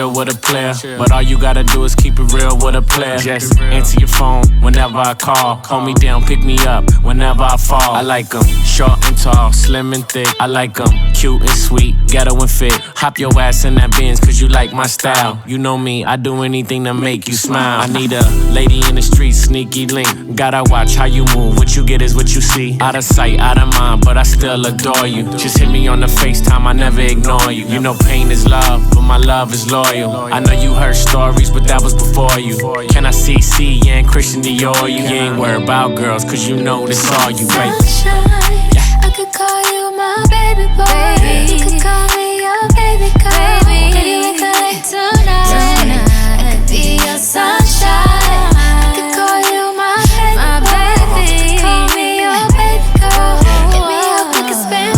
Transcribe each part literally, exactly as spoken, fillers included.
chill with a player, but all you gotta do is keep it real with a player. Just answer your phone whenever I call. Hold me down, pick me up whenever I fall. I like them short and tall, slim and thick. I like them cute and sweet, ghetto and fit. Hop your ass in that Benz cause you like my style. You know me, I do anything to make you smile. I need a lady in the street, sneaky link. Gotta watch how you move, what you get is what you see. Out of sight, out of mind, but I still adore you. Just hit me on the FaceTime, I never ignore you. You know pain is love, but my love is loyal. I know you heard stories, but that was before you. Can I C C and Christian Dior? You ain't worried about girls, cause you know this all you, right? Sunshine, yeah. I could call you my baby boy. Baby. You could call me your baby girl. Baby, baby we could link tonight. tonight. I could be your sunshine. I could call you my baby my boy. Baby. Call me your baby girl. Get me up, we could spend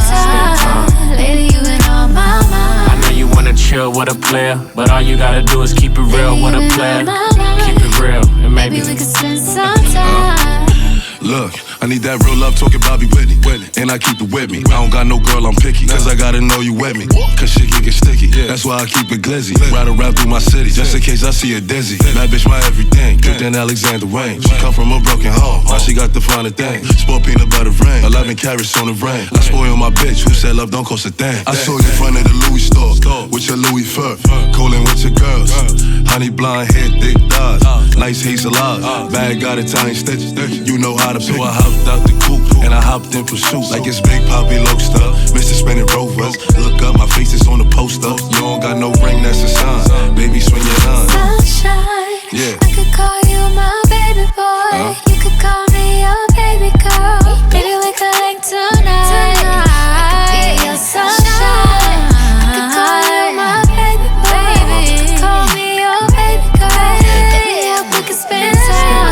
time. Lady, you been on my mind. I know you wanna chill with a player, but all you gotta do is keep it real with a player. Keep it real, and maybe, maybe we could spend some time. Look, I need that real love talking Bobby Whitney. And I keep it with me. I don't got no girl, I'm picky. Cause I gotta know you with me. Cause shit can get sticky. That's why I keep it glizzy. Ride around through my city, just in case I see her dizzy. That bitch my everything. Dripped in Alexander Wayne. She come from a broken home. Now she got the finer thing. Sport peanut butter rain. eleven carats on the rain. I spoil my bitch. Who said love don't cost a thing? I saw you in front of the Louis store. With your Louis fur. Coolin' with your girls. Honey blonde hair, thick thighs. Nice hazel eyes. Bag got Italian stitches. You know how to pick. So I hopped out the coupe and I hopped in pursuit. Like it's Big Poppy Loaster, Mister Spinning Rovers. Look up, my face is on the poster. You don't got no ring, that's a sign. Baby, swing your line. Sunshine, yeah. I could call you my baby boy. Uh-huh. You could call me your baby girl. Maybe we could link tonight. I could be your sunshine. I could call you my baby boy. Baby, call me your baby girl. Get me up, we could spend time.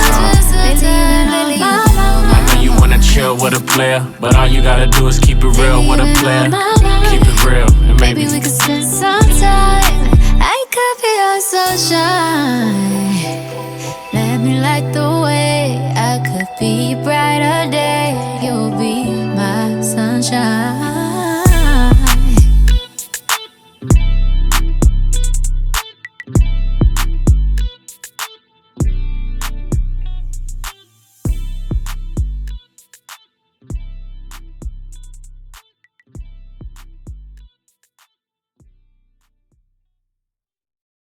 Baby, I know you wanna chill with a player, but all you gotta do is keep it real with a player. Keep it real, and maybe, maybe we could spend some time. I could be your sunshine. Let me light the way.